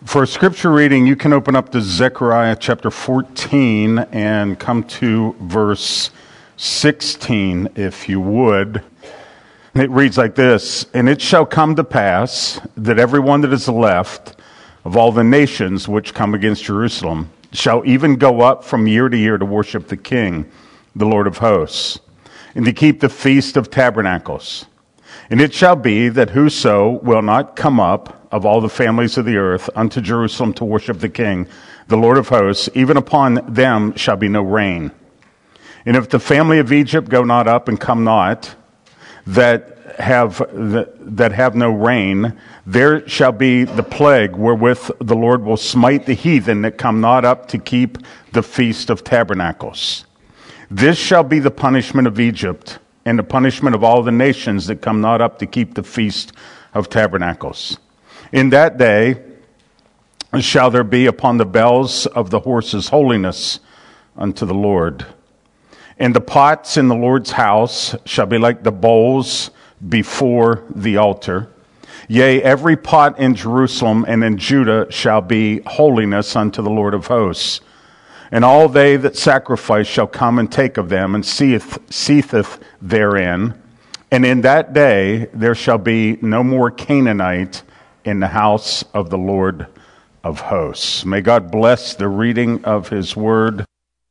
For a scripture reading, you can open up to Zechariah chapter 14 and come to verse 16, if you would. And it reads like this: "And it shall come to pass that everyone that is left of all the nations which come against Jerusalem shall even go up from year to year to worship the King, the Lord of hosts, and to keep the feast of tabernacles. And it shall be that whoso will not come up of all the families of the earth unto Jerusalem to worship the King, the Lord of hosts, even upon them shall be no rain. And if the family of Egypt go not up and come not, that have no rain, there shall be the plague wherewith the Lord will smite the heathen that come not up to keep the feast of tabernacles. This shall be the punishment of Egypt, and the punishment of all the nations that come not up to keep the feast of tabernacles. In that day shall there be upon the bells of the horses holiness unto the Lord. And the pots in the Lord's house shall be like the bowls before the altar. Yea, every pot in Jerusalem and in Judah shall be holiness unto the Lord of hosts. And all they that sacrifice shall come and take of them, and seetheth therein. And in that day there shall be no more Canaanite in the house of the Lord of hosts." May God bless the reading of his word.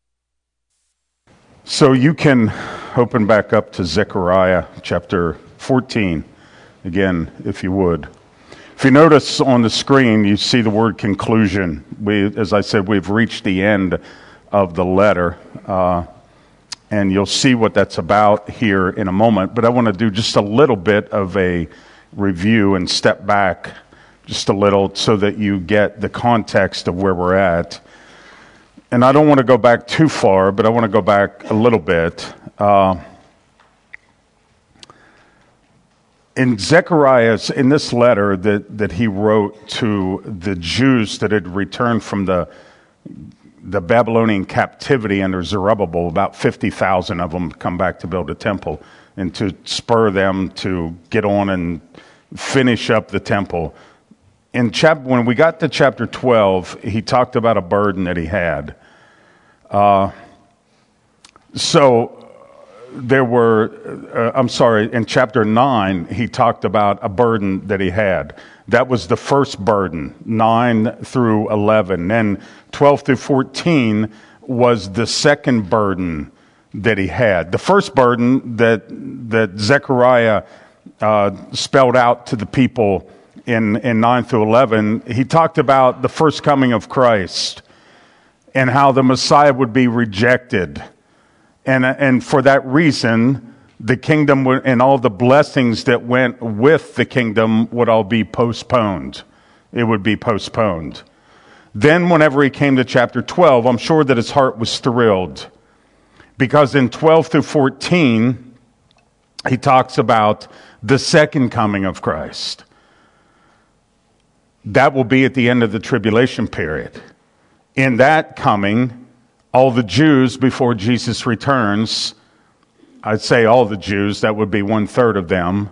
So you can open back up to Zechariah chapter 14, again, if you would. If you notice on the screen, you see the word conclusion. As I said, we've reached the end of the letter, and you'll see what that's about here in a moment. But I want to do just a little bit of a review and step back just a little so that you get the context of where we're at. And I don't want to go back too far, but I want to go back a little bit. In Zechariah's, in this letter that he wrote to the Jews that had returned from the Babylonian captivity under Zerubbabel, about 50,000 of them come back to build a temple and to spur them to get on and finish up the temple. When we got to chapter 12, he talked about a burden that he had. In chapter 9, he talked about a burden that he had. That was the first burden, 9 through 11. Then 12 through 14 was the second burden that he had. The first burden that Zechariah spelled out to the people in 9 through 11, he talked about the first coming of Christ and how the Messiah would be rejected. And for that reason, the kingdom and all the blessings that went with the kingdom would all be postponed. It would be postponed. Then whenever he came to chapter 12, I'm sure that his heart was thrilled, because in 12 through 14, he talks about the second coming of Christ. That will be at the end of the tribulation period. In that coming, all the Jews before Jesus returns, I'd say all the Jews, that would be 1/3 of them,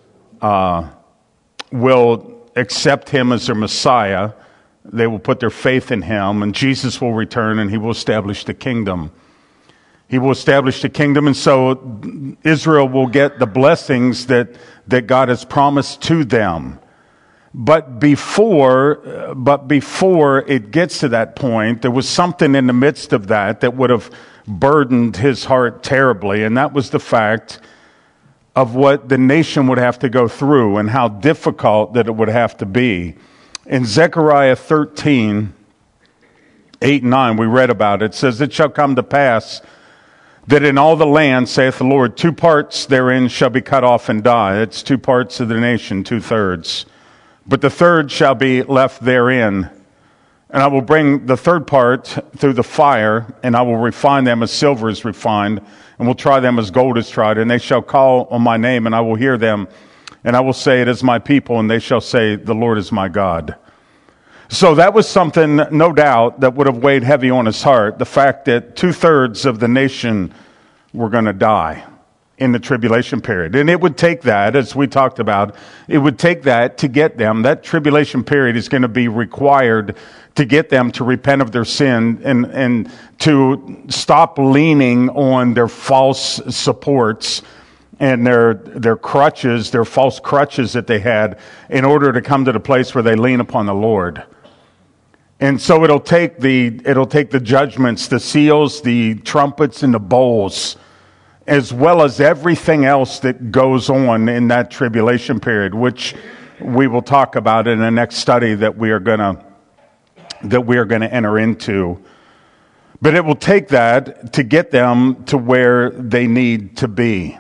will accept him as their Messiah. They will put their faith in him, and Jesus will return and he will establish the kingdom. He will establish the kingdom, and so Israel will get the blessings that God has promised to them. But before it gets to that point, there was something in the midst of that would have burdened his heart terribly, and that was the fact of what the nation would have to go through and how difficult that it would have to be. In Zechariah 13, 8 and 9, we read about it. It says, "It shall come to pass that in all the land, saith the Lord, 2 parts therein shall be cut off and die." It's 2 parts of the nation, 2/3. "But the third shall be left therein. And I will bring the third part through the fire, and I will refine them as silver is refined, and will try them as gold is tried. And they shall call on my name, and I will hear them. And I will say, it is my people, and they shall say, the Lord is my God." So that was something, no doubt, that would have weighed heavy on his heart. The fact that 2/3 of the nation were going to die in the tribulation period. And it would take that, as we talked about, it would take that to get them. That tribulation period is going to be required to get them to repent of their sin and to stop leaning on their false supports and their crutches, their false crutches that they had, in order to come to the place where they lean upon the Lord. And so it'll take the judgments, the seals, the trumpets, and the bowls, as well as everything else that goes on in that tribulation period, which we will talk about in the next study that we are going to enter into. But it will take that to get them to where they need to be.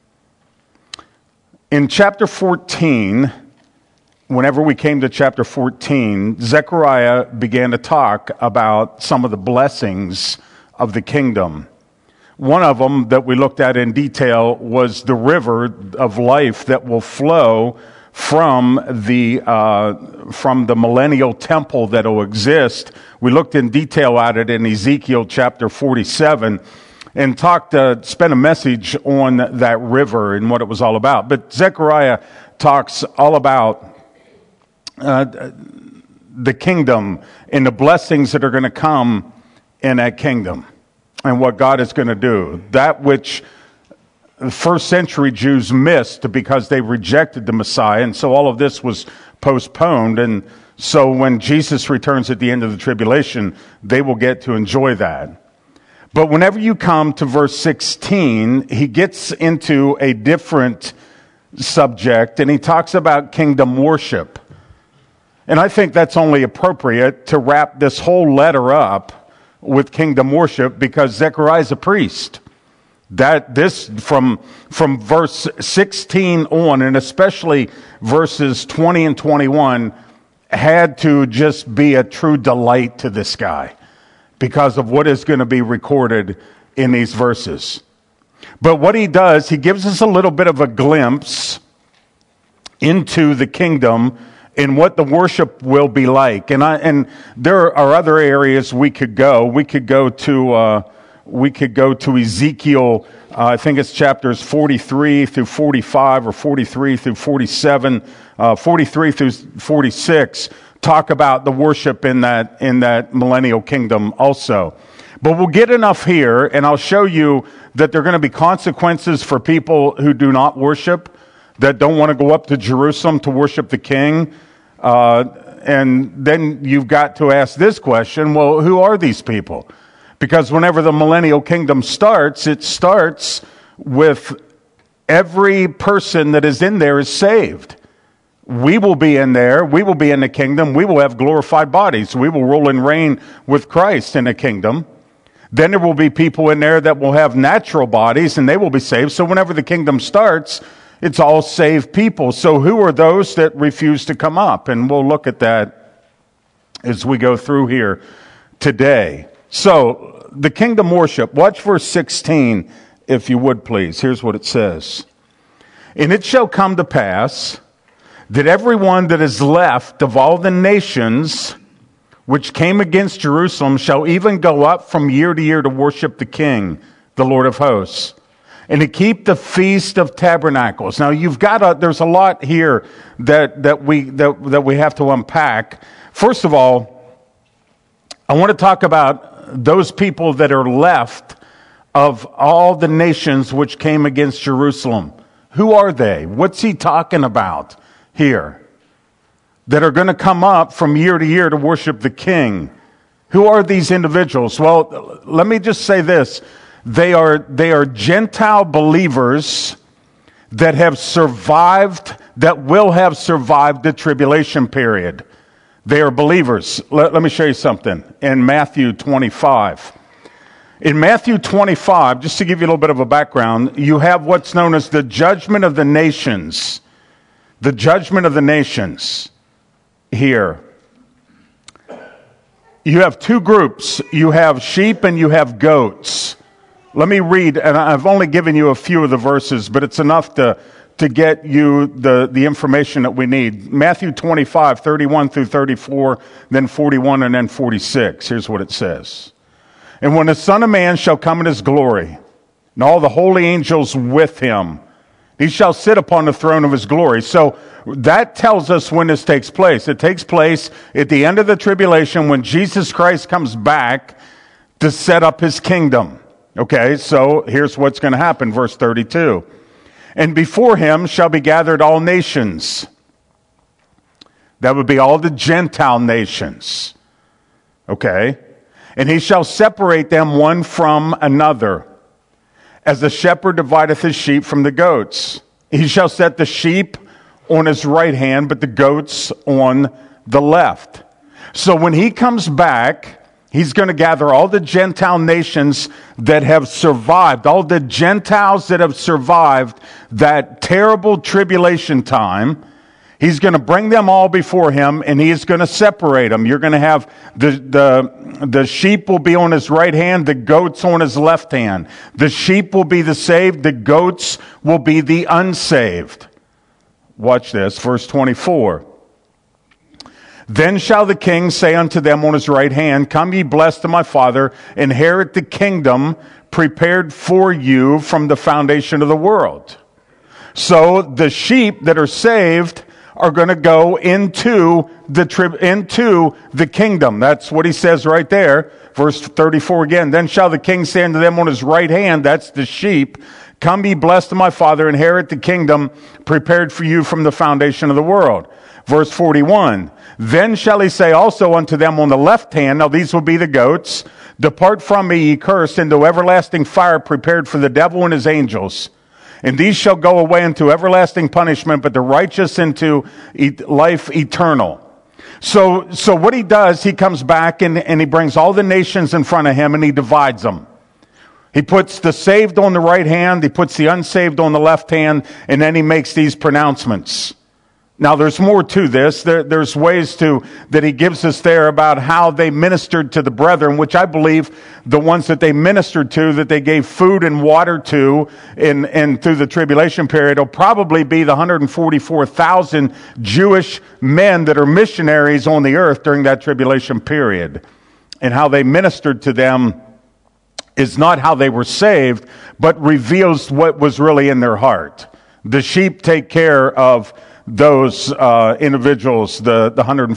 In chapter 14, whenever we came to chapter 14, Zechariah began to talk about some of the blessings of the kingdom. One of them that we looked at in detail was the river of life that will flow from the millennial temple that will exist. We looked in detail at it in Ezekiel chapter 47 and spent a message on that river and what it was all about. But Zechariah talks all about the kingdom and the blessings that are going to come in that kingdom and what God is going to do. That which the first century Jews missed because they rejected the Messiah, and so all of this was postponed. And so when Jesus returns at the end of the tribulation, they will get to enjoy that. But whenever you come to verse 16, he gets into a different subject, and he talks about kingdom worship. And I think that's only appropriate to wrap this whole letter up with kingdom worship, because Zechariah is a priest. That this from verse 16 on, and especially verses 20 and 21, had to just be a true delight to this guy because of what is going to be recorded in these verses. But what he does, he gives us a little bit of a glimpse into the kingdom and what the worship will be like. And there are other areas we could go. We could go to Ezekiel. I think it's chapters 43 through 45 or 43 through 47, 43 through 46. Talk about the worship in that millennial kingdom also. But we'll get enough here, and I'll show you that there are going to be consequences for people who do not worship, that don't want to go up to Jerusalem to worship the king. And then you've got to ask this question, well, who are these people? Because whenever the millennial kingdom starts, it starts with every person that is in there is saved. We will be in there. We will be in the kingdom. We will have glorified bodies. We will rule and reign with Christ in the kingdom. Then there will be people in there that will have natural bodies, and they will be saved. So whenever the kingdom starts, it's all saved people. So who are those that refuse to come up? And we'll look at that as we go through here today. So the kingdom worship. Watch verse 16, if you would, please. Here's what it says. And it shall come to pass that everyone that is left of all the nations which came against Jerusalem shall even go up from year to year to worship the King, the Lord of hosts, and to keep the Feast of Tabernacles. Now there's a lot here that we have to unpack. First of all, I want to talk about those people that are left of all the nations which came against Jerusalem. Who are they? What's he talking about here? That are going to come up from year to year to worship the King. Who are these individuals? Well, let me just say this. They are Gentile believers that have survived, that will have survived the tribulation period. They are believers. Let me show you something in Matthew 25. In Matthew 25, just to give you a little bit of a background, you have what's known as the judgment of the nations. The judgment of the nations here. You have two groups. You have sheep and you have goats. Let me read, and I've only given you a few of the verses, but it's enough to get you the information that we need. Matthew 25, 31 through 34, then 41, and then 46. Here's what it says. And when the Son of Man shall come in his glory, and all the holy angels with him. He shall sit upon the throne of his glory. So that tells us when this takes place. It takes place at the end of the tribulation when Jesus Christ comes back to set up his kingdom. Okay, so here's what's going to happen, verse 32. And before him shall be gathered all nations. That would be all the Gentile nations. Okay? And he shall separate them one from another, as the shepherd divideth his sheep from the goats. He shall set the sheep on his right hand, but the goats on the left. So when he comes back, he's going to gather all the Gentile nations that have survived, all the Gentiles that have survived that terrible tribulation time. He's going to bring them all before him, and he is going to separate them. You're going to have the sheep will be on his right hand, the goats on his left hand. The sheep will be the saved, the goats will be the unsaved. Watch this, verse 24. Then shall the king say unto them on his right hand, Come ye blessed of my Father, inherit the kingdom prepared for you from the foundation of the world. So the sheep that are saved are going to go into the kingdom. That's what he says right there. Verse 34 again. Then shall the king say unto them on his right hand, that's the sheep, Come ye blessed of my Father, inherit the kingdom prepared for you from the foundation of the world. Verse 41. Then shall he say also unto them on the left hand, now these will be the goats, Depart from me, ye cursed, into everlasting fire prepared for the devil and his angels. And these shall go away into everlasting punishment, but the righteous into life eternal. So what he does, he comes back and he brings all the nations in front of him and he divides them. He puts the saved on the right hand, he puts the unsaved on the left hand, and then he makes these pronouncements. Now there's more to this. There's ways that he gives us there about how they ministered to the brethren, which I believe the ones that they ministered to, that they gave food and water to and through the tribulation period, will probably be the 144,000 Jewish men that are missionaries on the earth during that tribulation period. And how they ministered to them is not how they were saved, but reveals what was really in their heart. The sheep take care of those individuals, the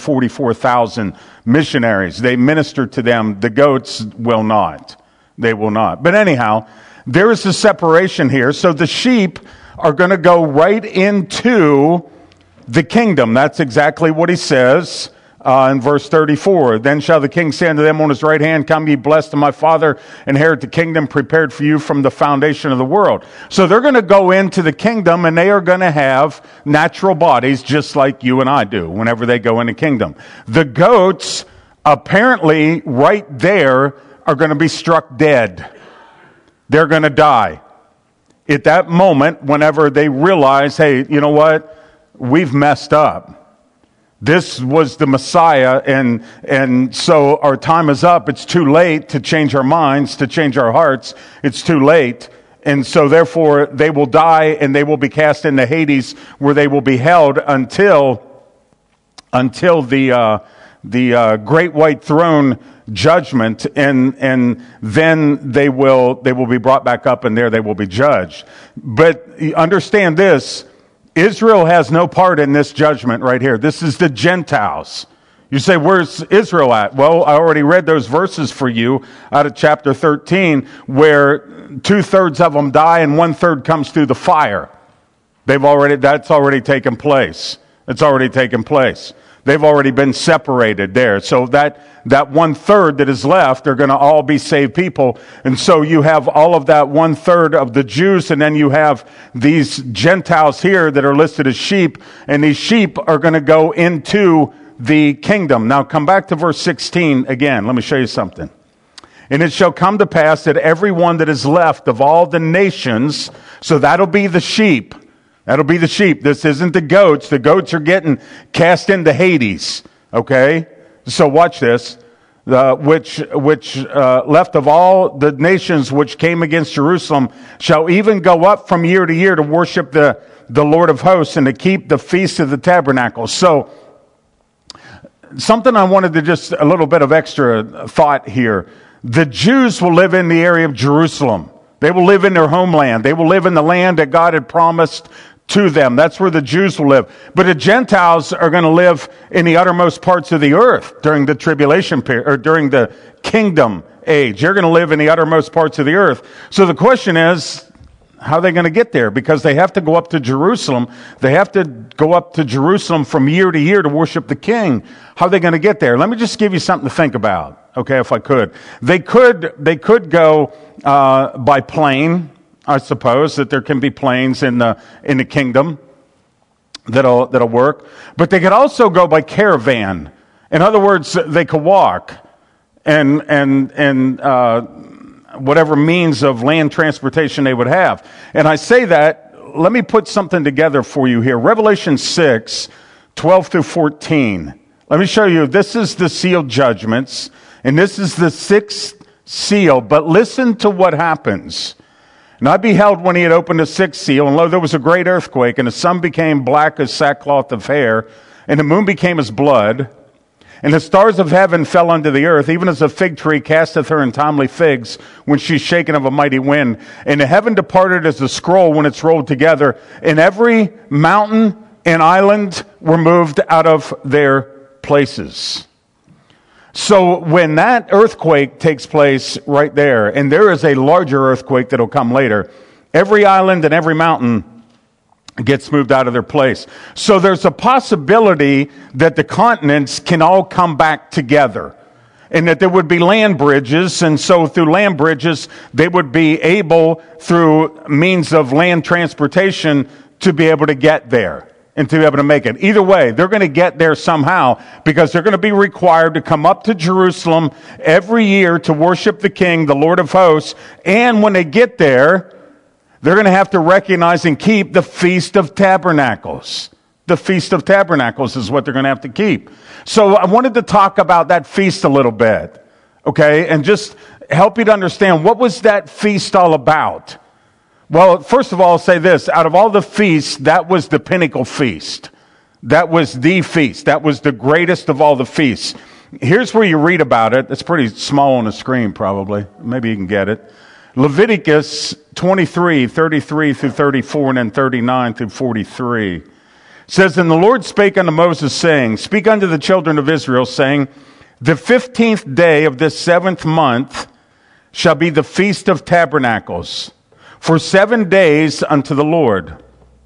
144,000 missionaries. They minister to them. The goats will not. They will not. But anyhow, there is a separation here. So the sheep are going to go right into the kingdom. That's exactly what he says in verse 34. Then shall the king say unto them on his right hand, Come ye blessed of my Father, inherit the kingdom prepared for you from the foundation of the world. So they're going to go into the kingdom and they are going to have natural bodies just like you and I do whenever they go into kingdom. The goats apparently right there are going to be struck dead. They're going to die. At that moment, whenever they realize, hey, you know what? We've messed up. This was the Messiah, and so our time is up. It's too late to change our minds, to change our hearts. It's too late. And so therefore they will die and they will be cast into Hades, where they will be held until the great white throne judgment, and then they will be brought back up, and there they will be judged. But understand this. Israel has no part in this judgment right here. This is the Gentiles. You say, where's Israel at? Well, I already read those verses for you out of chapter 13, where 2/3 of them die and 1/3 comes through the fire. That's already taken place. It's already taken place. They've already been separated there. So that 1/3 that is left are going to all be saved people. And so you have all of that 1/3 of the Jews, and then you have these Gentiles here that are listed as sheep, and these sheep are going to go into the kingdom. Now come back to verse 16 again. Let me show you something. And it shall come to pass that every one that is left of all the nations, so that'll be the sheep. That'll be the sheep. This isn't the goats. The goats are getting cast into Hades. Okay? So watch this. Which left of all the nations which came against Jerusalem shall even go up from year to year to worship the Lord of hosts and to keep the feast of the tabernacle. So something I wanted to just a little bit of extra thought here. The Jews will live in the area of Jerusalem. They will live in their homeland. They will live in the land that God had promised to them. That's where the Jews will live. But the Gentiles are going to live in the uttermost parts of the earth during the tribulation period, or during the kingdom age. They're going to live in the uttermost parts of the earth. So the question is, how are they going to get there? Because they have to go up to Jerusalem. They have to go up to Jerusalem from year to year to worship the King. How are they going to get there? Let me just give you something to think about, okay, if I could. They could go by plane. I suppose that there can be planes in the kingdom that'll work. But they could also go by caravan. In other words, they could walk and whatever means of land transportation they would have. And I say that, let me put something together for you here. Revelation 6, 12 through 14. Let me show you, this is the sealed judgments, and this is the sixth seal, but listen to what happens. And I beheld when he had opened the sixth seal, and lo, there was a great earthquake, and the sun became black as sackcloth of hair, and the moon became as blood, and the stars of heaven fell unto the earth, even as a fig tree casteth her untimely figs when she's shaken of a mighty wind. And the heaven departed as a scroll when it's rolled together, and every mountain and island were moved out of their places. So when that earthquake takes place right there, and there is a larger earthquake that'll come later, every island and every mountain gets moved out of their place. So there's a possibility that the continents can all come back together, and that there would be land bridges, and so through land bridges, they would be able, through means of land transportation, to be able to get there and to be able to make it. Either way, they're going to get there somehow, because they're going to be required to come up to Jerusalem every year to worship the King, the Lord of hosts, and when they get there, they're going to have to recognize and keep the Feast of Tabernacles. The Feast of Tabernacles is what they're going to have to keep. So I wanted to talk about that feast a little bit, okay, and just help you to understand, what was that feast all about? Well, first of all, I'll say this. Out of all the feasts, that was the pinnacle feast. That was the feast. That was the greatest of all the feasts. Here's where you read about it. It's pretty small on the screen, probably. Maybe you can get it. Leviticus 23, 33 through 34, and then 39 through 43. Says, And the Lord spake unto Moses, saying, Speak unto the children of Israel, saying, The 15th day of this 7th month shall be the Feast of Tabernacles, for 7 days unto the Lord.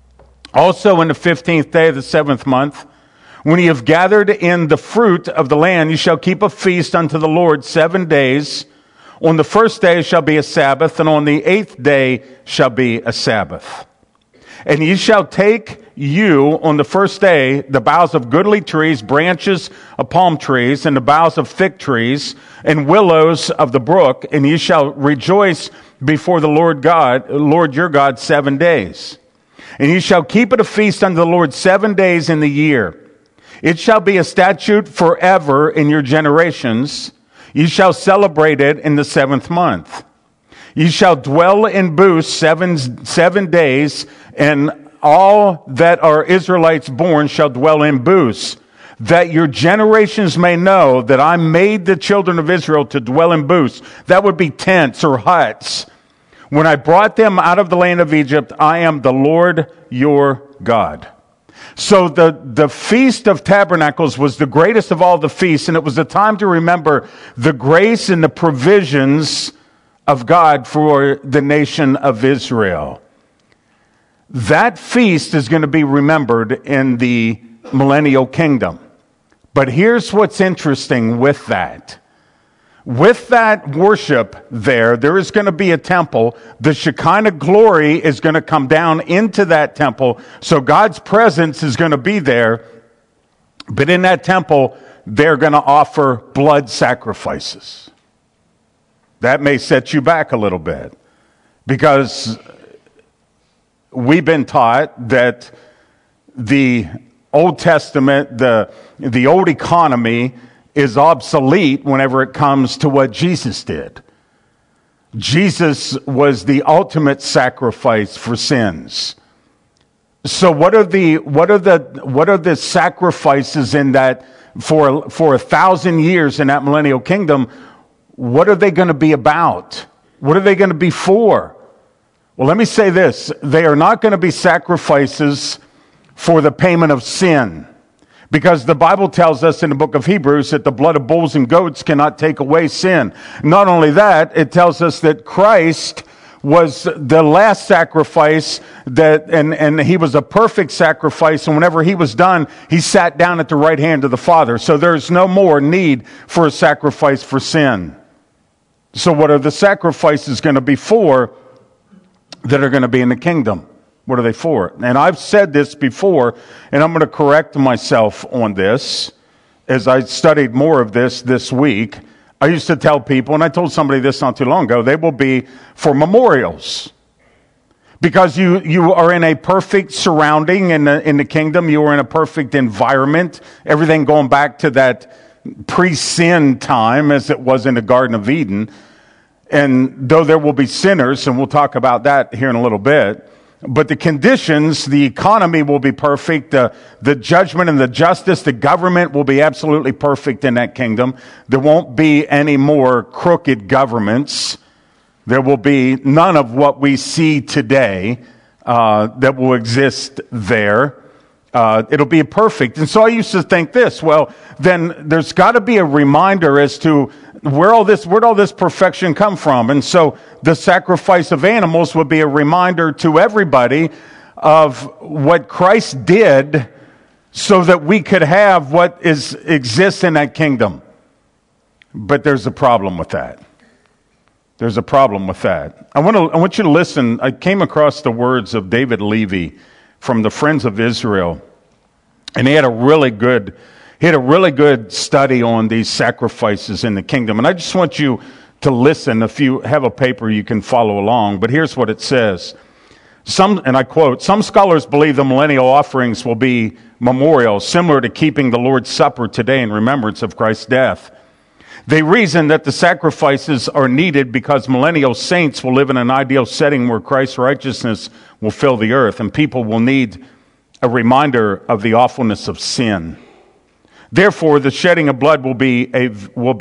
Also in the 15th day of the 7th month, when ye have gathered in the fruit of the land, ye shall keep a feast unto the Lord 7 days. On the first day shall be a Sabbath, and on the 8th day shall be a Sabbath. And ye shall take you on the first day the boughs of goodly trees, branches of palm trees, and the boughs of thick trees, and willows of the brook, and ye shall rejoice before the Lord your God 7 days. And ye shall keep it a feast unto the Lord 7 days in the year. It shall be a statute forever in your generations. Ye shall celebrate it in the 7th month. Ye shall dwell in booths 7 days, and all that are Israelites born shall dwell in booths, that your generations may know that I made the children of Israel to dwell in booths. That would be tents or huts. When I brought them out of the land of Egypt, I am the Lord your God. So the Feast of Tabernacles was the greatest of all the feasts, and it was a time to remember the grace and the provisions of God for the nation of Israel. That feast is going to be remembered in the millennial kingdom. But here's what's interesting with that. With that worship there is going to be a temple. The Shekinah glory is going to come down into that temple. So God's presence is going to be there. But in that temple, they're going to offer blood sacrifices. That may set you back a little bit, because we've been taught that the Old Testament, the old economy, is obsolete whenever it comes to what Jesus did. Jesus was the ultimate sacrifice for sins. So what are the sacrifices in that for 1,000 years in that millennial kingdom? What are they going to be about? What are they going to be for? Well, let me say this. They are not going to be sacrifices for the payment of sin. Because the Bible tells us in the book of Hebrews that the blood of bulls and goats cannot take away sin. Not only that, it tells us that Christ was the last sacrifice and he was a perfect sacrifice. And whenever he was done, he sat down at the right hand of the Father. So there's no more need for a sacrifice for sin. So what are the sacrifices going to be for that are going to be in the kingdom? What are they for? And I've said this before, and I'm going to correct myself on this as I studied more of this week. I used to tell people, and I told somebody this not too long ago, they will be for memorials. Because you are in a perfect surrounding in the kingdom. You are in a perfect environment. Everything going back to that pre-sin time as it was in the Garden of Eden. And though there will be sinners, and we'll talk about that here in a little bit, but the conditions, the economy will be perfect. The judgment and the justice, the government will be absolutely perfect in that kingdom. There won't be any more crooked governments. There will be none of what we see today that will exist there. It'll be perfect. And so I used to think this, well, then there's got to be a reminder as to where'd all this perfection come from? And so the sacrifice of animals would be a reminder to everybody of what Christ did so that we could have what exists in that kingdom. But there's a problem with that. There's a problem with that. I want you to listen. I came across the words of David Levy from the Friends of Israel, and he had a really good study on these sacrifices in the kingdom. And I just want you to listen. If you have a paper, you can follow along. But here's what it says. And I quote, "Some scholars believe the millennial offerings will be memorials, similar to keeping the Lord's Supper today in remembrance of Christ's death. They reason that the sacrifices are needed because millennial saints will live in an ideal setting where Christ's righteousness will fill the earth, and people will need a reminder of the awfulness of sin. Therefore, the shedding of blood will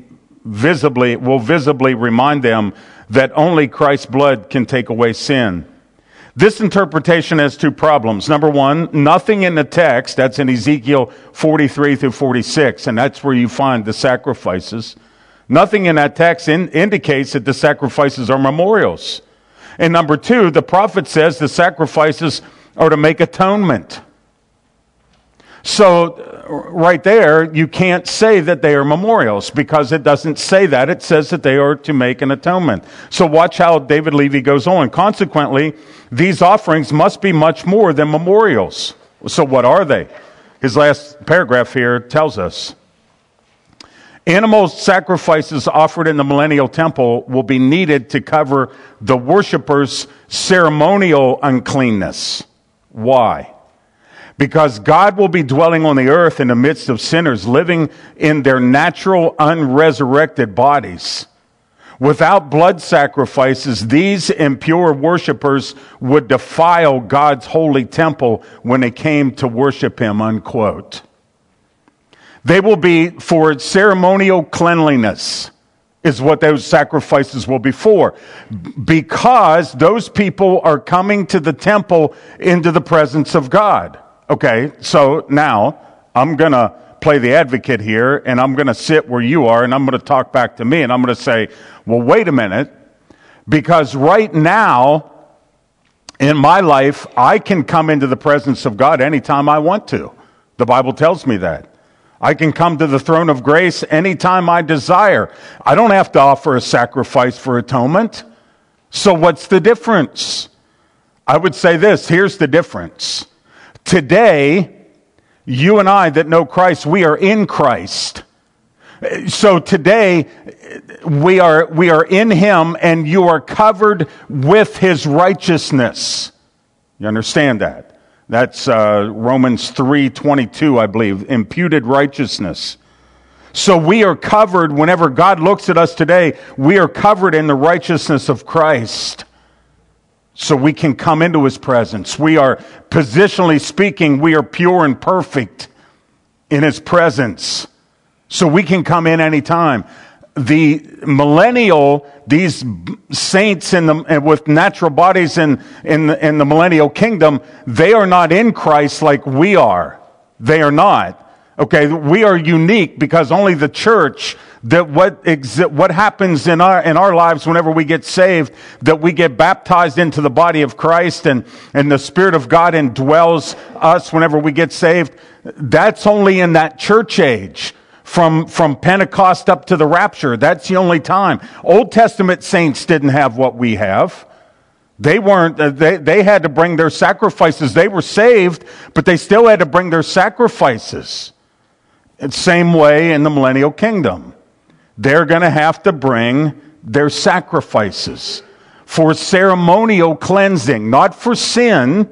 visibly remind them that only Christ's blood can take away sin. This interpretation has two problems. Number one, nothing in the text, that's in Ezekiel 43 through 46, and that's where you find the sacrifices. Nothing in that text indicates that the sacrifices are memorials. And number two, the prophet says the sacrifices are to make atonement. So right there, you can't say that they are memorials because it doesn't say that. It says that they are to make an atonement. So watch how David Levy goes on. Consequently, these offerings must be much more than memorials. So what are they? His last paragraph here tells us. Animal sacrifices offered in the millennial temple will be needed to cover the worshippers' ceremonial uncleanness. Why? Because God will be dwelling on the earth in the midst of sinners living in their natural, unresurrected bodies. Without blood sacrifices, these impure worshipers would defile God's holy temple when they came to worship Him, unquote. They will be for ceremonial cleanliness, is what those sacrifices will be for. Because those people are coming to the temple into the presence of God. Okay, so now I'm going to play the advocate here, and I'm going to sit where you are, and I'm going to talk back to me, and I'm going to say, well, wait a minute, because right now in my life, I can come into the presence of God anytime I want to. The Bible tells me that. I can come to the throne of grace anytime I desire. I don't have to offer a sacrifice for atonement. So what's the difference? I would say this, here's the difference. Today, you and I that know Christ, we are in Christ. So today, we are in Him, and you are covered with His righteousness. You understand that? That's Romans 3:22, I believe, imputed righteousness. So we are covered, whenever God looks at us today, we are covered in the righteousness of Christ. So we can come into His presence. We are, positionally speaking, we are pure and perfect in His presence. So we can come in anytime. the millennial, these saints with natural bodies in the millennial kingdom, they are not in Christ like we are. They are not. Okay, we are unique because only the church, that what happens in our lives whenever we get saved, that we get baptized into the body of Christ and the Spirit of God indwells us whenever we get saved, that's only in that church age. From Pentecost up to the rapture, that's the only time. Old Testament saints didn't have what we have. They weren't, they had to bring their sacrifices. They were saved, but they still had to bring their sacrifices. It's the same way in the millennial kingdom. They're going to have to bring their sacrifices for ceremonial cleansing, not for sin,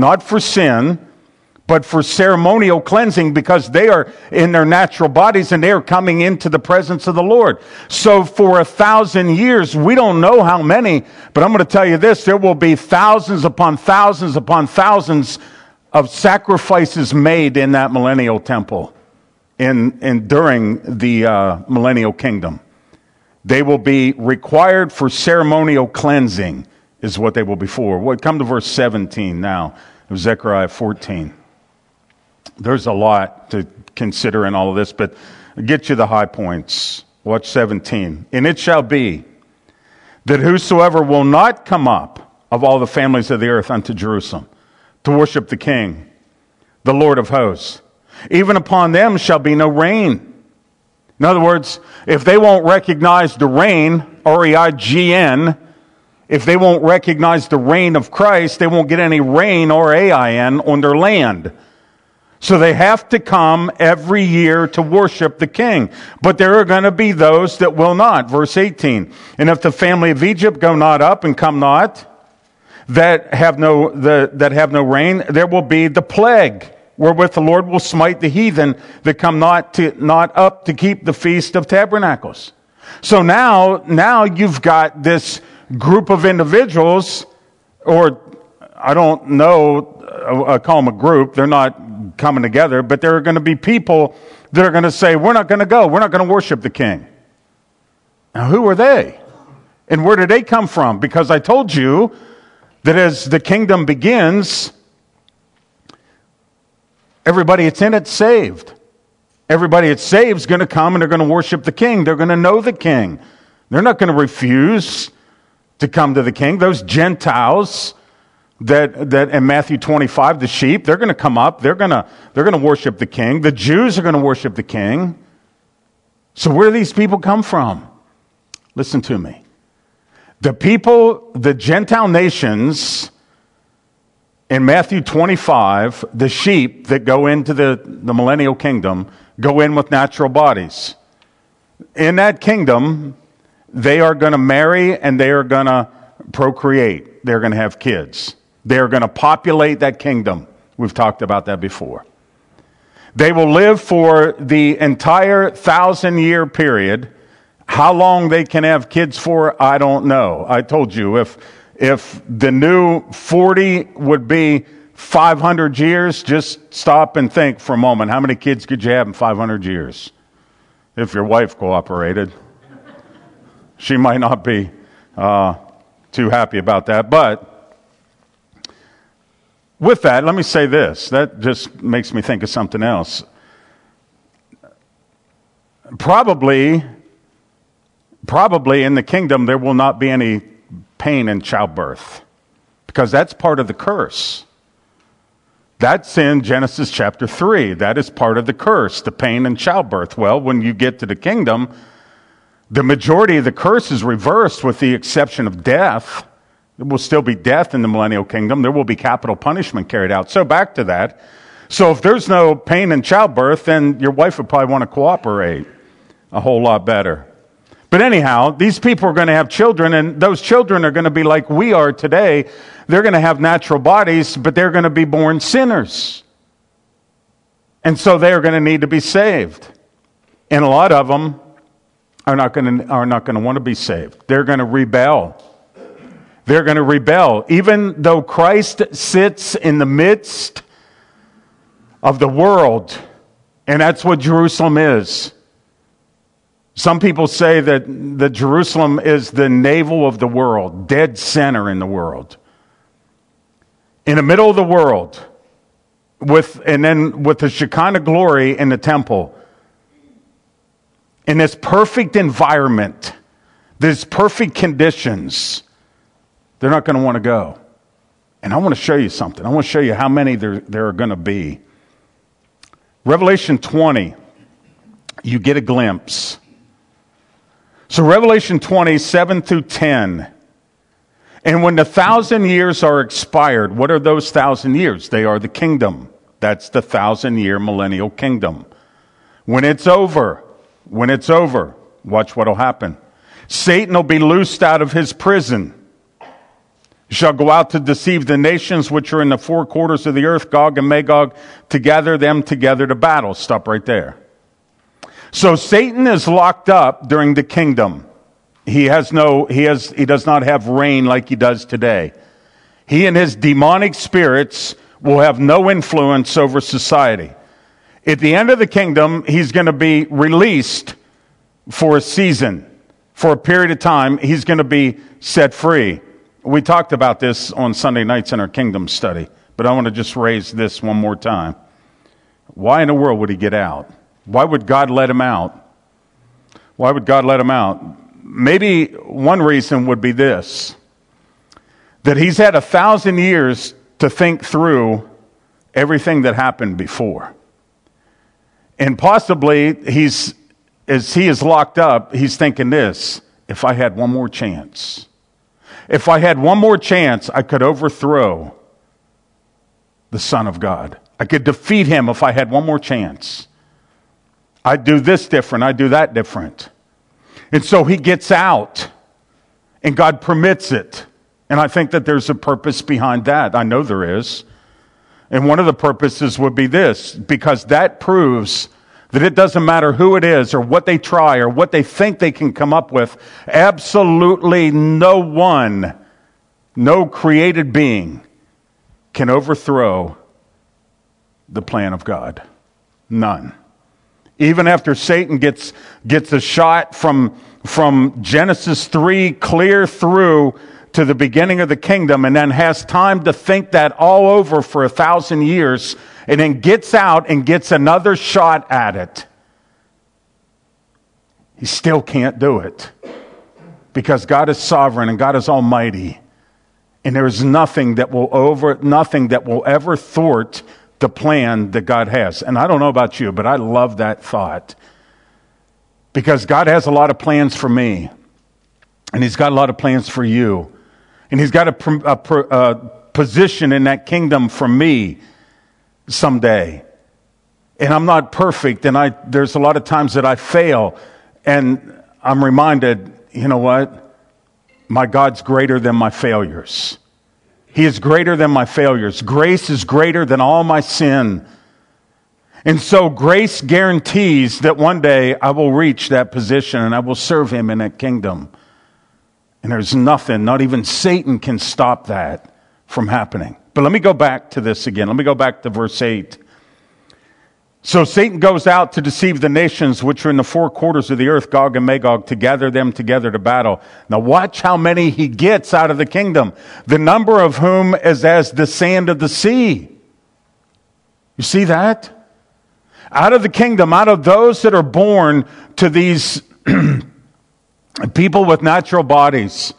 but for ceremonial cleansing, because they are in their natural bodies and they are coming into the presence of the Lord. So for 1,000 years, we don't know how many, but I'm going to tell you this, there will be thousands upon thousands upon thousands of sacrifices made in that millennial temple during the millennial kingdom. They will be required for ceremonial cleansing is what they will be for. Well, come to verse 17 now of Zechariah 14. There's a lot to consider in all of this, but I'll get you the high points. Watch 17. And it shall be that whosoever will not come up of all the families of the earth unto Jerusalem to worship the King, the Lord of hosts, even upon them shall be no rain. In other words, if they won't recognize the reign, R-E-I-G-N, if they won't recognize the reign of Christ, they won't get any rain, R-A-I-N, on their land. So they have to come every year to worship the King. But there are going to be those that will not. Verse 18. And if the family of Egypt go not up and come not, that have no rain, there will be the plague, wherewith the Lord will smite the heathen that come not up to keep the Feast of Tabernacles. So now you've got this group of individuals, or I don't know, I call them a group, they're not coming together, but there are going to be people that are going to say, we're not going to go, we're not going to worship the King. Now who are they? And where did they come from? Because I told you that as the kingdom begins, everybody that's in it saved. Everybody that's saved is going to come and they're going to worship the King. They're going to know the King. They're not going to refuse to come to the King. Those Gentiles that in Matthew 25, the sheep, they're going to come up. They're going to worship the King. The Jews are going to worship the King. So where do these people come from? Listen to me. The people, the Gentile nations in Matthew 25, the sheep that go into the millennial kingdom go in with natural bodies. In that kingdom, they are going to marry and they are going to procreate. They're going to have kids. They're going to populate that kingdom. We've talked about that before. They will live for the entire 1,000-year period. How long they can have kids for, I don't know. I told you, if the new 40 would be 500 years, just stop and think for a moment. How many kids could you have in 500 years? If your wife cooperated. She might not be too happy about that. But with that, let me say this. That just makes me think of something else. Probably in the kingdom there will not be any pain in childbirth, because that's part of the curse. That's in Genesis chapter 3. That is part of the curse, the pain in childbirth. Well, when you get to the kingdom, the majority of the curse is reversed with the exception of death. There will still be death in the millennial kingdom. There will be capital punishment carried out. So back to that. So if there's no pain in childbirth, then your wife would probably want to cooperate a whole lot better. But anyhow, these people are going to have children, and those children are going to be like we are today. They're going to have natural bodies, but they're going to be born sinners. And so they are going to need to be saved. And a lot of them are not going to want to be saved. They're going to rebel. They're going to rebel. Even though Christ sits in the midst of the world, and that's what Jerusalem is. Some people say that Jerusalem is the navel of the world, dead center in the world. In the middle of the world, and then with the Shekinah glory in the temple, in this perfect environment, these perfect conditions, they're not going to want to go. And I want to show you something. I want to show you how many there are going to be. Revelation 20, you get a glimpse. So Revelation 20, 7 through 10. And when the 1,000 years are expired, what are those 1,000 years? They are the kingdom. That's the 1,000-year millennial kingdom. When it's over, watch what will happen. Satan will be loosed out of his prison. He shall go out to deceive the nations which are in the four quarters of the earth, Gog and Magog, to gather them together to battle. Stop right there. So Satan is locked up during the kingdom. He does not have reign like he does today. He and his demonic spirits will have no influence over society. At the end of the kingdom, he's going to be released for a season. For a period of time, he's going to be set free. We talked about this on Sunday nights in our kingdom study, but I want to just raise this one more time. Why in the world would he get out? Why would God let him out? Why would God let him out? Maybe one reason would be this, that he's had 1,000 years to think through everything that happened before. And possibly as he is locked up, he's thinking this: if I had one more chance, I could overthrow the Son of God. I could defeat him if I had one more chance. I'd do this different, I'd do that different. And so he gets out, and God permits it. And I think that there's a purpose behind that. I know there is. And one of the purposes would be this, because that proves that it doesn't matter who it is or what they try or what they think they can come up with. Absolutely no one, no created being can overthrow the plan of God. None. Even after Satan gets a shot from Genesis 3 clear through to the beginning of the kingdom, and then has time to think that all over for 1,000 years, and then gets out and gets another shot at it, he still can't do it. Because God is sovereign and God is almighty. And there is nothing that will ever thwart the plan that God has. And I don't know about you, but I love that thought. Because God has a lot of plans for me. And he's got a lot of plans for you. And he's got a position in that kingdom for me someday. And I'm not perfect, and there's a lot of times that I fail. And I'm reminded, you know what? My God's greater than my failures. He is greater than my failures. Grace is greater than all my sin. And so grace guarantees that one day I will reach that position and I will serve him in that kingdom. And there's nothing, not even Satan, can stop that from happening. But let me go back to this again. Let me go back to verse 8. So Satan goes out to deceive the nations which are in the four quarters of the earth, Gog and Magog, to gather them together to battle. Now watch how many he gets out of the kingdom, the number of whom is as the sand of the sea. You see that? Out of the kingdom, out of those that are born to these people with natural bodies,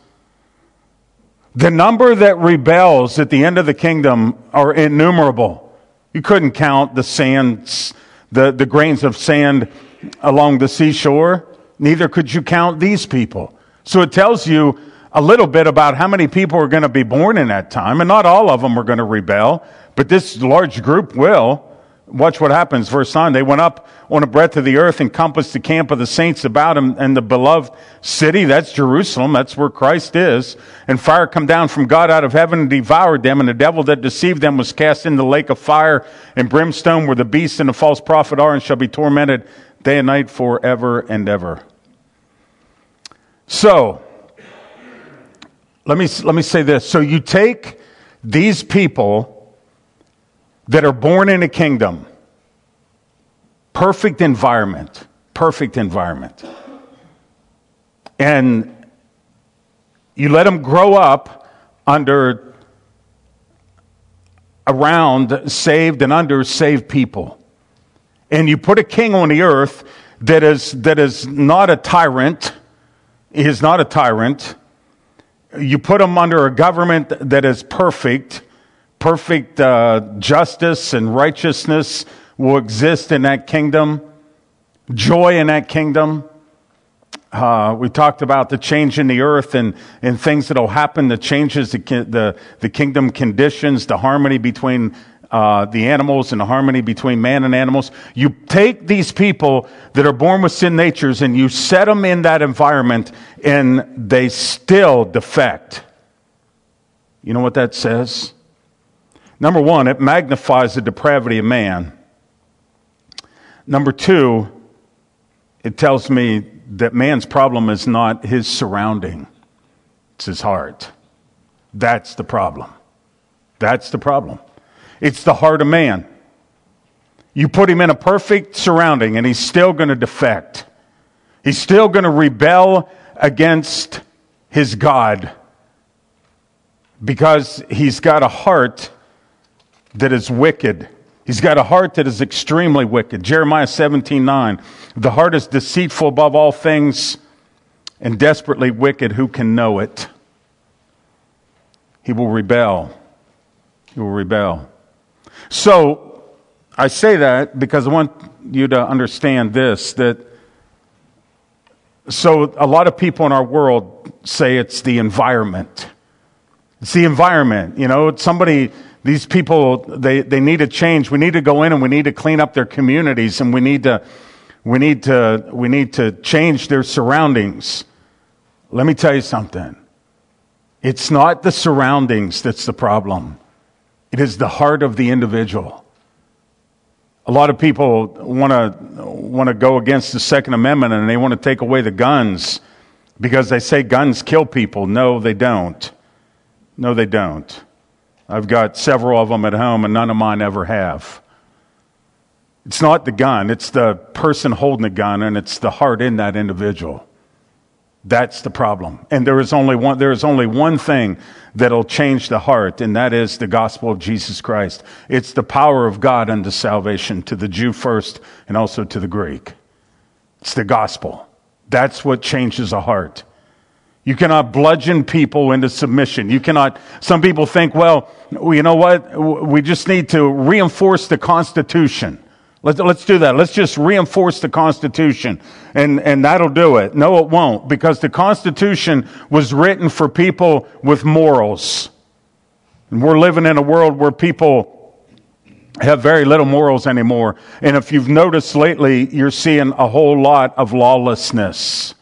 the number that rebels at the end of the kingdom are innumerable. You couldn't count the sands, the grains of sand along the seashore. Neither could you count these people. So it tells you a little bit about how many people are going to be born in that time. And not all of them are going to rebel, but this large group will. Watch what happens. Verse 9, they went up on the breadth of the earth, encompassed the camp of the saints about him, and the beloved city, that's Jerusalem, that's where Christ is. And fire come down from God out of heaven and devoured them, and the devil that deceived them was cast into the lake of fire and brimstone, where the beast and the false prophet are, and shall be tormented day and night forever and ever. So, let me say this. So you take these people that are born in a kingdom, perfect environment. and you let them grow up around saved and undersaved people. And you put a king on the earth that is not a tyrant. He is not a tyrant. You put him under a government that is perfect. Perfect justice and righteousness will exist in that kingdom. Joy in that kingdom. We talked about the change in the earth and things that will happen that changes the kingdom conditions, the harmony between the animals and the harmony between man and animals. You take these people that are born with sin natures and you set them in that environment and they still defect. You know what that says? Number one, it magnifies the depravity of man. Number two, it tells me that man's problem is not his surrounding. It's his heart. That's the problem. That's the problem. It's the heart of man. You put him in a perfect surrounding and he's still going to defect. He's still going to rebel against his God because he's got a heart that is wicked. He's got a heart that is extremely wicked. Jeremiah 17:9. The heart is deceitful above all things and desperately wicked. Who can know it? He will rebel. He will rebel. So, I say that because I want you to understand this, so a lot of people in our world say it's the environment. It's the environment. You know, these people, they need to change. We need to go in and we need to clean up their communities and we need to change their surroundings. Let me tell you something. It's not the surroundings that's the problem. It is the heart of the individual. A lot of people want to go against the Second Amendment and they want to take away the guns because they say guns kill people. No, they don't. No, they don't. I've got several of them at home and none of mine ever have. It's not the gun. It's the person holding the gun and it's the heart in that individual. That's the problem. And there is only one thing that'll change the heart, and that is the gospel of Jesus Christ. It's the power of God unto salvation to the Jew first and also to the Greek. It's the gospel. That's what changes a heart. You cannot bludgeon people into submission. Some people think, well, you know what? We just need to reinforce the Constitution. Let's do that. Let's just reinforce the Constitution and that'll do it. No, it won't, because the Constitution was written for people with morals. And we're living in a world where people have very little morals anymore. And if you've noticed lately, you're seeing a whole lot of lawlessness.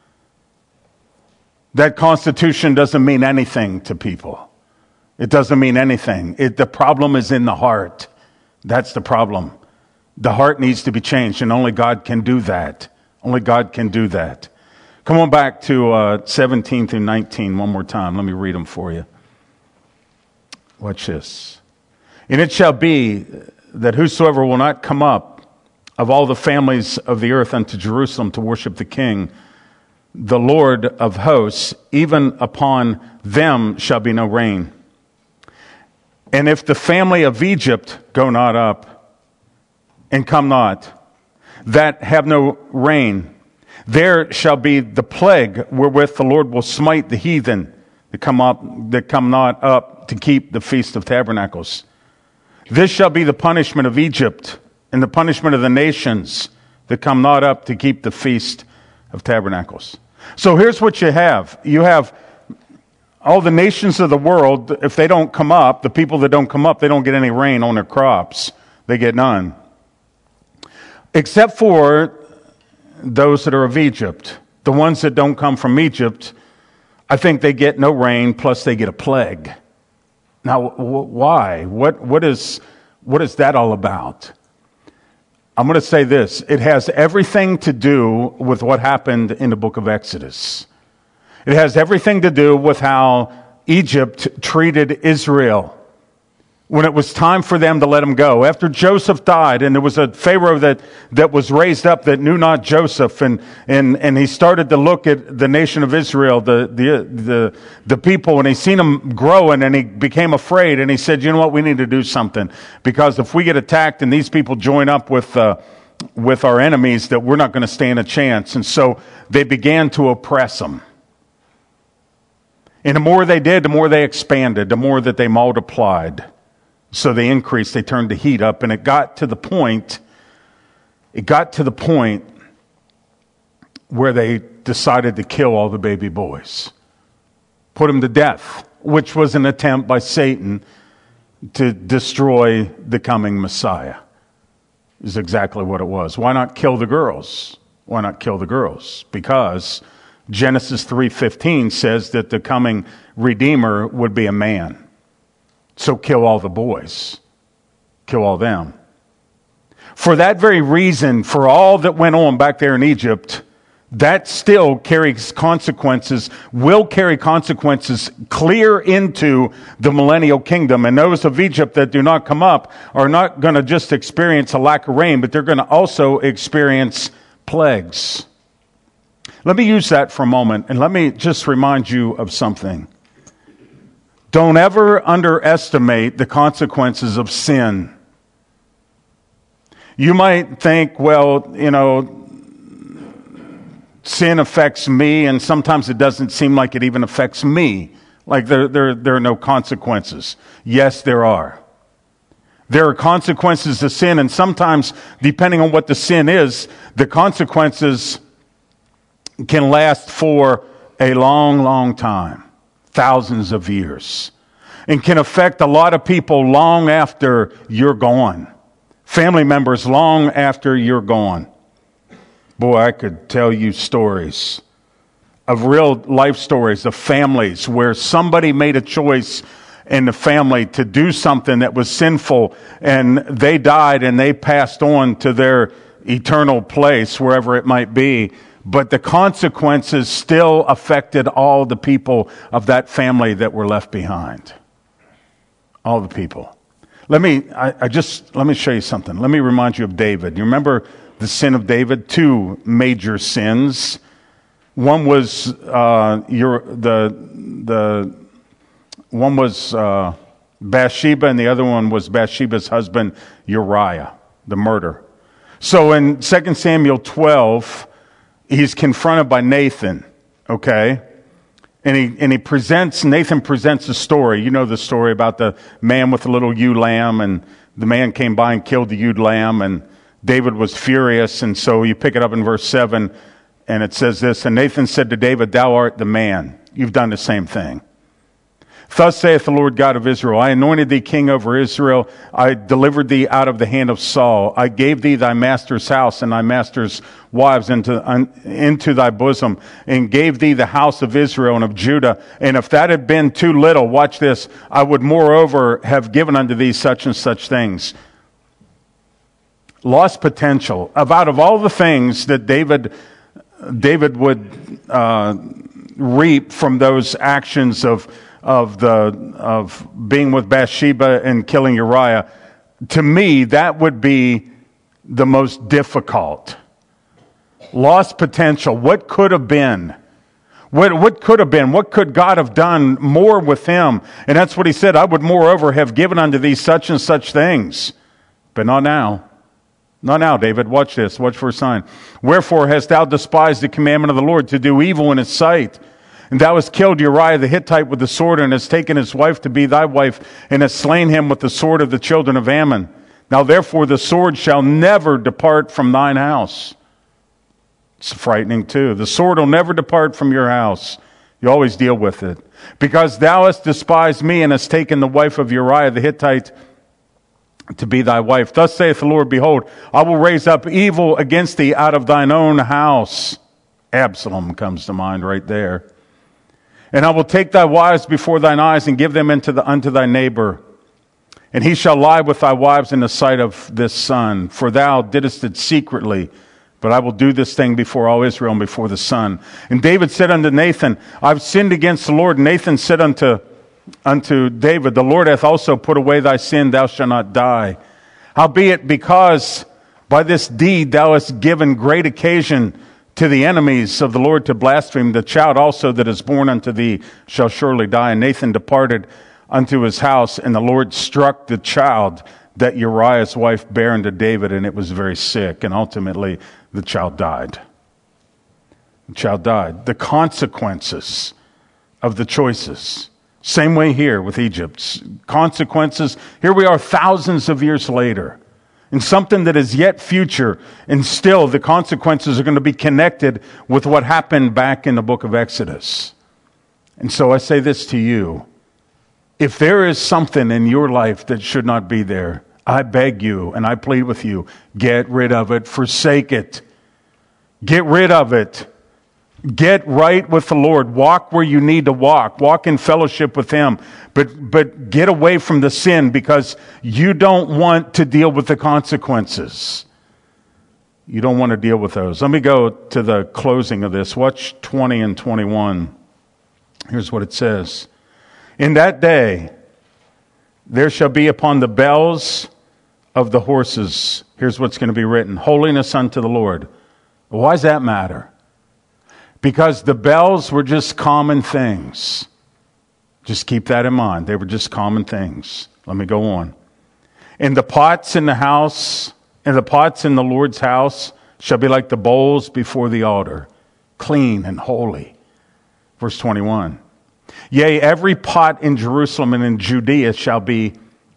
That Constitution doesn't mean anything to people. It doesn't mean anything. The problem is in the heart. That's the problem. The heart needs to be changed, and only God can do that. Only God can do that. Come on back to 17 through 19 one more time. Let me read them for you. Watch this. And it shall be that whosoever will not come up of all the families of the earth unto Jerusalem to worship the King, the Lord of hosts, even upon them shall be no rain. And if the family of Egypt go not up, and come not, that have no rain, there shall be the plague wherewith the Lord will smite the heathen that come not up to keep the Feast of Tabernacles. This shall be the punishment of Egypt and the punishment of the nations that come not up to keep the Feast of Tabernacles. So here's what you have. You have all the nations of the world. If they don't come up, the people that don't come up, they don't get any rain on their crops. They get none. Except for those that are of Egypt. The ones that don't come from Egypt, I think they get no rain, plus they get a plague. Now, why? What is that all about? I'm going to say this. It has everything to do with what happened in the book of Exodus. It has everything to do with how Egypt treated Israel. when it was time for them to let him go. After Joseph died, and there was a Pharaoh that was raised up that knew not Joseph, and he started to look at the nation of Israel, the people, and he seen them growing, and he became afraid, and he said, you know what, we need to do something, because if we get attacked and these people join up with our enemies, that we're not going to stand a chance. And so they began to oppress them. And the more they did, the more they expanded, the more that they multiplied. So they increased, they turned the heat up, and it got to the point where they decided to kill all the baby boys. Put them to death, which was an attempt by Satan to destroy the coming Messiah. Is exactly what it was. Why not kill the girls? Why not kill the girls? Because Genesis 3:15 says that the coming Redeemer would be a man. So kill all the boys. Kill all them. For that very reason, for all that went on back there in Egypt, that still carries consequences, will carry consequences clear into the millennial kingdom. And those of Egypt that do not come up are not going to just experience a lack of rain, but they're going to also experience plagues. Let me use that for a moment, and let me just remind you of something. Don't ever underestimate the consequences of sin. You might think, well, sin affects me, and sometimes it doesn't seem like it even affects me. Like there are no consequences. Yes, there are. There are consequences to sin, and sometimes, depending on what the sin is, the consequences can last for a long, long time. Thousands of years, and can affect a lot of people long after you're gone. Family members long after you're gone. Boy, I could tell you stories of real life stories of families where somebody made a choice in the family to do something that was sinful, and they died and they passed on to their eternal place, wherever it might be. But the consequences still affected all the people of that family that were left behind. All the people. Let me show you something. Let me remind you of David. You remember the sin of David? Two major sins. One was Bathsheba, and the other one was Bathsheba's husband Uriah, the murder. So in 2 Samuel 12. He's confronted by Nathan, okay? And Nathan presents a story. You know the story about the man with the little ewe lamb, and the man came by and killed the ewe lamb, and David was furious, and so you pick it up in verse 7, and it says this, and Nathan said to David, thou art the man. You've done the same thing. Thus saith the Lord God of Israel, I anointed thee king over Israel. I delivered thee out of the hand of Saul. I gave thee thy master's house and thy master's wives into thy bosom, and gave thee the house of Israel and of Judah. And if that had been too little, watch this, I would moreover have given unto thee such and such things. Lost potential. Out of all the things that David would reap from those actions of being with Bathsheba and killing Uriah, to me, that would be the most difficult. Lost potential. What could have been? What could have been? What could God have done more with him? And that's what he said, I would moreover have given unto thee such and such things. But not now. Not now, David. Watch this. Watch for a sign. Wherefore hast thou despised the commandment of the Lord to do evil in his sight? And thou hast killed Uriah the Hittite with the sword, and hast taken his wife to be thy wife, and hast slain him with the sword of the children of Ammon. Now therefore the sword shall never depart from thine house. It's frightening too. The sword will never depart from your house. You always deal with it. Because thou hast despised me, and hast taken the wife of Uriah the Hittite to be thy wife. Thus saith the Lord, behold, I will raise up evil against thee out of thine own house. Absalom comes to mind right there. And I will take thy wives before thine eyes, and give them unto thy neighbor. And he shall lie with thy wives in the sight of this sun. For thou didst it secretly, but I will do this thing before all Israel and before the sun. And David said unto Nathan, I've sinned against the Lord. And Nathan said unto unto David, the Lord hath also put away thy sin, thou shalt not die. Howbeit, because by this deed thou hast given great occasion to the enemies of the Lord to blaspheme, the child also that is born unto thee shall surely die. And Nathan departed unto his house, and the Lord struck the child that Uriah's wife bare unto David, and it was very sick. And ultimately, the child died. The child died. The consequences of the choices. Same way here with Egypt. Consequences. Here we are thousands of years later. In something that is yet future, and still the consequences are going to be connected with what happened back in the book of Exodus. And so I say this to you. If there is something in your life that should not be there, I beg you and I plead with you, get rid of it, forsake it. Get rid of it. Get right with the Lord. Walk where you need to walk. Walk in fellowship with Him. But get away from the sin, because you don't want to deal with the consequences. You don't want to deal with those. Let me go to the closing of this. Watch 20 and 21. Here's what it says. In that day, there shall be upon the bells of the horses. Here's what's going to be written. Holiness unto the Lord. Why does that matter? Because the bells were just common things. Just keep that in mind. They were just common things. Let me go on. And the pots in the house, and the pots in the Lord's house shall be like the bowls before the altar, clean and holy. Verse 21. Yea, every pot in Jerusalem and in Judea shall be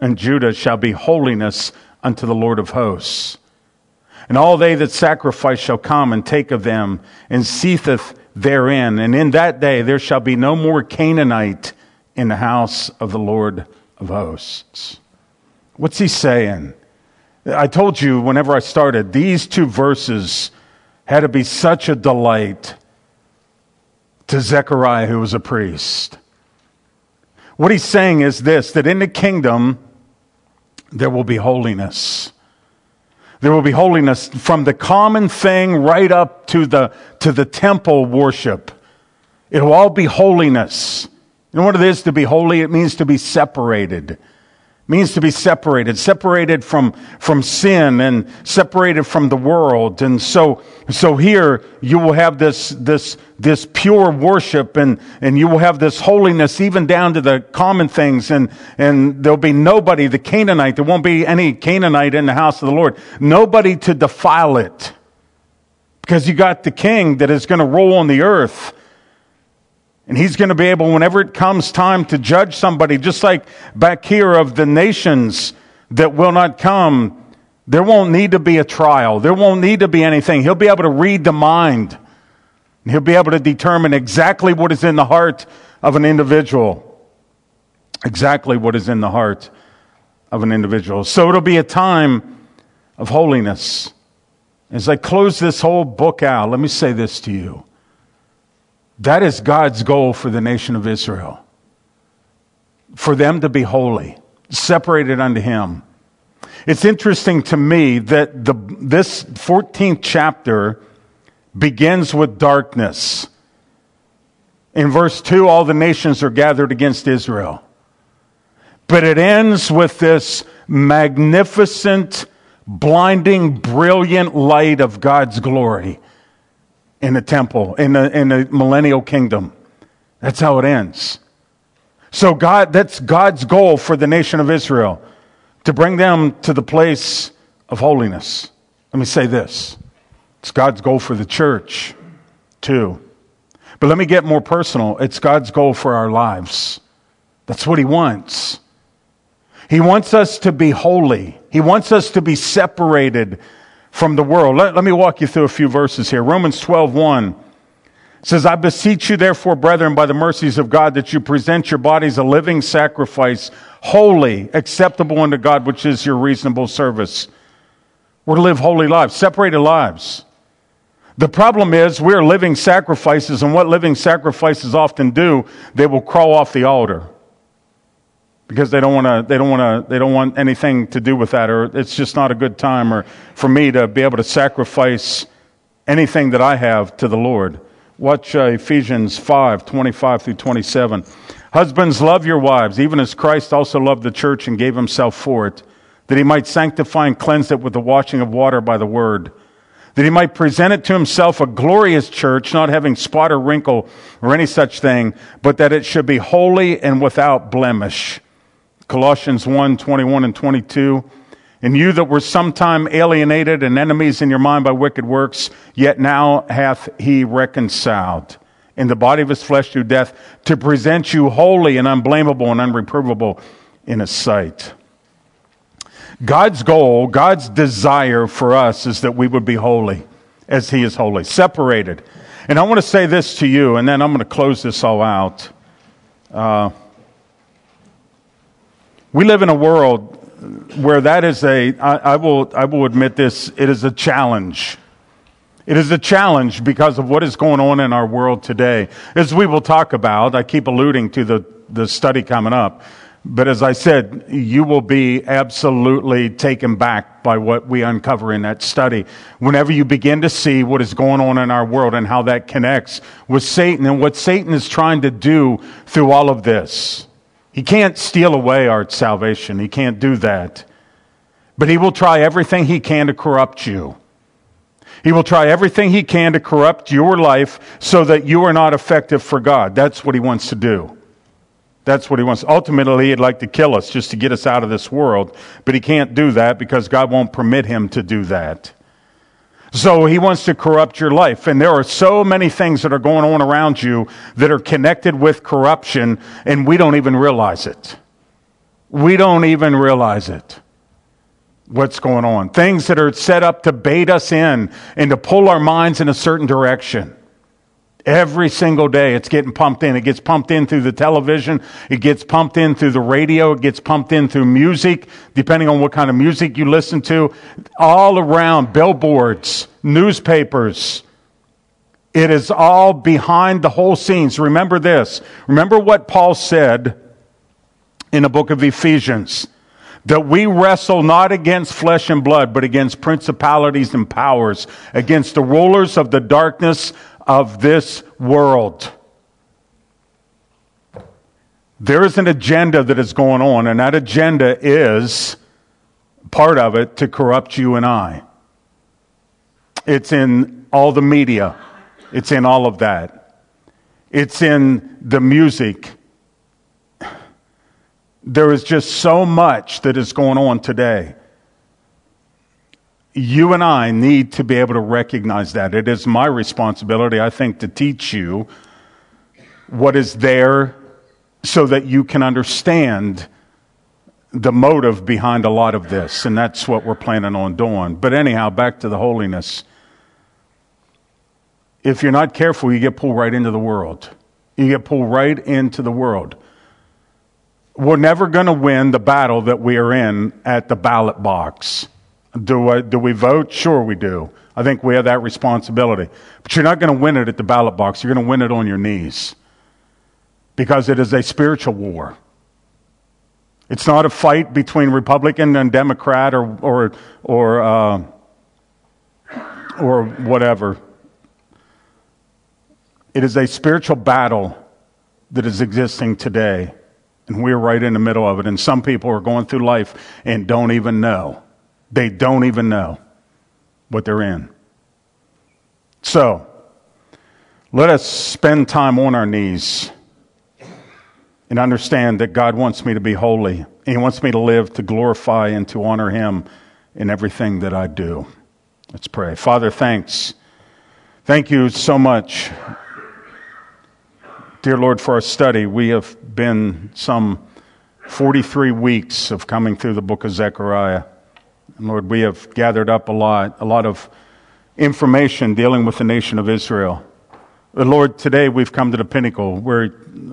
holiness unto the Lord of hosts. And all they that sacrifice shall come and take of them, and seetheth therein. And in that day there shall be no more Canaanite in the house of the Lord of hosts. What's he saying? I told you whenever I started, these two verses had to be such a delight to Zechariah, who was a priest. What he's saying is this, that in the kingdom there will be holiness. There will be holiness from the common thing right up to the temple worship. It will all be holiness. You know what it is to be holy? It means to be separated. It means to be separated. Separated from sin and separated from the world. And so here you will have this pure worship, and you will have this holiness even down to the common things, and there'll be nobody, the Canaanite, there won't be any Canaanite in the house of the Lord. Nobody to defile it. Because you got the king that is going to rule on the earth. And he's going to be able, whenever it comes time to judge somebody, just like back here of the nations that will not come, there won't need to be a trial. There won't need to be anything. He'll be able to read the mind. And he'll be able to determine exactly what is in the heart of an individual. Exactly what is in the heart of an individual. So it'll be a time of holiness. As I close this whole book out, let me say this to you. That is God's goal for the nation of Israel. For them to be holy, separated unto Him. It's interesting to me that this 14th chapter begins with darkness. In verse 2, all the nations are gathered against Israel. But it ends with this magnificent, blinding, brilliant light of God's glory in the temple, in the millennial kingdom. That's how it ends. So that's God's goal for the nation of Israel, to bring them to the place of holiness. Let me say this. It's God's goal for the church, too. But let me get more personal. It's God's goal for our lives. That's what He wants. He wants us to be holy. He wants us to be separated from the world. Let me walk you through a few verses here. Romans 12:1 says, I beseech you therefore, brethren, by the mercies of God, that you present your bodies a living sacrifice, holy, acceptable unto God, which is your reasonable service. We're to live holy lives, separated lives. The problem is we're living sacrifices, and what living sacrifices often do, they will crawl off the altar. Because they don't want anything to do with that, or it's just not a good time or for me to be able to sacrifice anything that I have to the Lord. Watch Ephesians 5:25 through 27. Husbands, love your wives, even as Christ also loved the church and gave himself for it, that he might sanctify and cleanse it with the washing of water by the word, that he might present it to himself a glorious church, not having spot or wrinkle or any such thing, but that it should be holy and without blemish. Colossians 1:21 and 22. And you that were sometime alienated and enemies in your mind by wicked works, yet now hath he reconciled in the body of his flesh through death, to present you holy and unblameable and unreprovable in his sight. God's goal, God's desire for us is that we would be holy as he is holy, separated. And I want to say this to you, and then I'm going to close this all out. We live in a world where that is I will admit this, it is a challenge. It is a challenge because of what is going on in our world today. As we will talk about, I keep alluding to the study coming up, but as I said, you will be absolutely taken back by what we uncover in that study. Whenever you begin to see what is going on in our world and how that connects with Satan and what Satan is trying to do through all of this. He can't steal away our salvation. He can't do that. But he will try everything he can to corrupt you. He will try everything he can to corrupt your life so that you are not effective for God. That's what he wants to do. That's what he wants. Ultimately, he'd like to kill us just to get us out of this world. But he can't do that because God won't permit him to do that. So he wants to corrupt your life. And there are so many things that are going on around you that are connected with corruption, and we don't even realize it. We don't even realize it. What's going on? Things that are set up to bait us in and to pull our minds in a certain direction. Every single day it's getting pumped in. It gets pumped in through the television. It gets pumped in through the radio. It gets pumped in through music, depending on what kind of music you listen to. All around, billboards, newspapers. It is all behind the whole scenes. Remember this. Remember what Paul said in the book of Ephesians. That we wrestle not against flesh and blood, but against principalities and powers, against the rulers of the darkness of this world. There is an agenda that is going on, and that agenda is, part of it, to corrupt you and I. It's in all the media. It's in all of that. It's in the music. There is just so much that is going on today. You and I need to be able to recognize that. It is my responsibility, I think, to teach you what is there so that you can understand the motive behind a lot of this. And that's what we're planning on doing. But anyhow, back to the holiness. If you're not careful, you get pulled right into the world. You get pulled right into the world. We're never going to win the battle that we are in at the ballot box. Do we vote? Sure we do. I think we have that responsibility. But you're not going to win it at the ballot box. You're going to win it on your knees. Because it is a spiritual war. It's not a fight between Republican and Democrat or whatever. It is a spiritual battle that is existing today. And we're right in the middle of it. And some people are going through life and don't even know. They don't even know what they're in. So, let us spend time on our knees and understand that God wants me to be holy. And He wants me to live to glorify and to honor Him in everything that I do. Let's pray. Father, thanks. Thank you so much, dear Lord, for our study. We have been some 43 weeks of coming through the book of Zechariah. And Lord, we have gathered up a lot of information dealing with the nation of Israel. But Lord, today we've come to the pinnacle where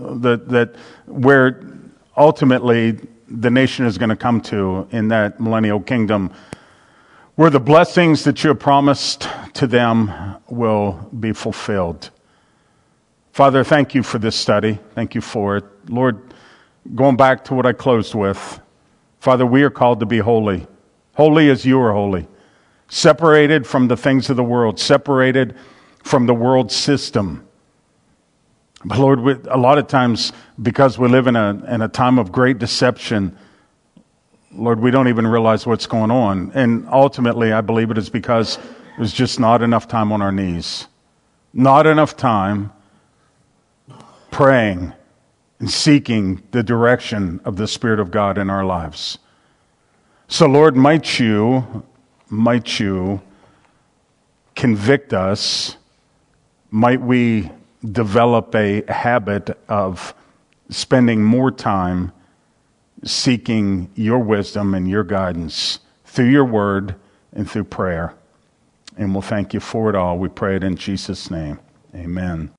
ultimately the nation is going to come to in that millennial kingdom, where the blessings that you have promised to them will be fulfilled. Father, thank you for this study. Thank you for it. Lord, going back to what I closed with, Father, we are called to be holy. Holy as you are holy. Separated from the things of the world. Separated from the world system. But Lord, a lot of times, because we live in a time of great deception, Lord, we don't even realize what's going on. And ultimately, I believe it is because there's just not enough time on our knees. Not enough time praying and seeking the direction of the Spirit of God in our lives. So Lord, might you convict us? Might we develop a habit of spending more time seeking your wisdom and your guidance through your word and through prayer. And we'll thank you for it all. We pray it in Jesus' name. Amen.